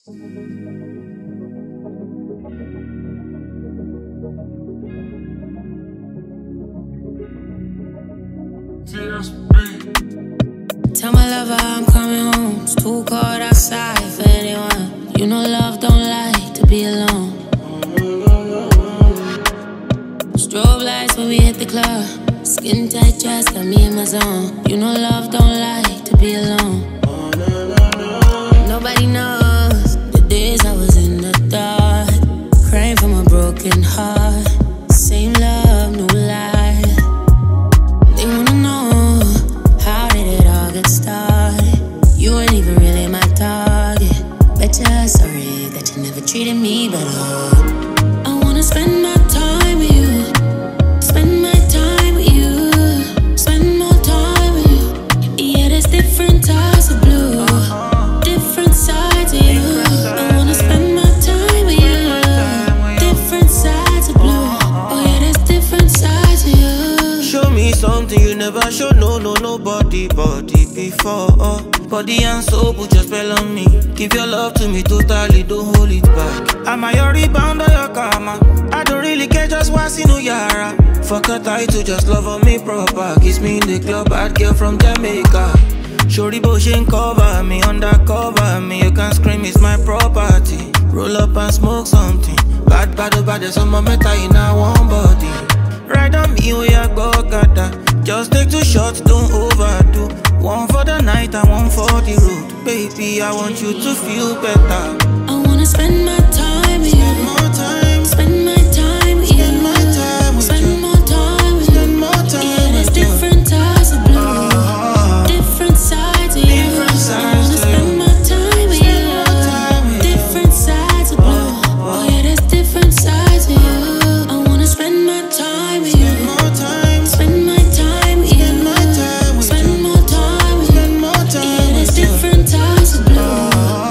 Tell my lover I'm coming home. It's too cold outside for anyone. You know love don't like to be alone. Strobe lights when we hit the club. Skin tight dress got me in my zone. You know love don't like to be alone. Nobody knows the days I was in the dark, crying from a broken heart. Same love, no lie. They wanna know, how did it all get started? You weren't even really my target. Bet you're sorry that you never treated me better. I wanna spend my time with you. Spend my time with you. Spend more time with you. Yeah, there's different types of blue, different sides of you. I wanna spend my time with you. Different sides of blue. Oh yeah, there's different sides of you. Show me something you never show nobody before. Body and soul, put your spell on me. Give your love to me totally, don't hold it back. Am I your rebound or your karma? I don't really care, just what's in Yara. Fuck a title, just love on me proper. Kiss me in the club, bad girl from Jamaica. Shorty Boshin cover me, undercover me. You can scream, it's my property. Roll up and smoke something. Bad, there's some meta in our one body. Ride on me, we are go gada. Just take 2 shots, don't overdo. One for the night and one for the road. Baby, I want you to feel better. I wanna spend my time with you. Spend more time. Spend my time with you. Spend my time with Spend you. more time with you. Spend more time Yeah, there's with you. different types of blue, different sides of you. Different I sides wanna to spend you. my time with Spend you. more time with you. Different sides of blue. Oh yeah, there's different sides of you. I wanna spend my time with you. Spend more time. Spend my time with you. Spend my time with Spend you. more time with you. Spend more time Yeah, there's with you. different types of blue.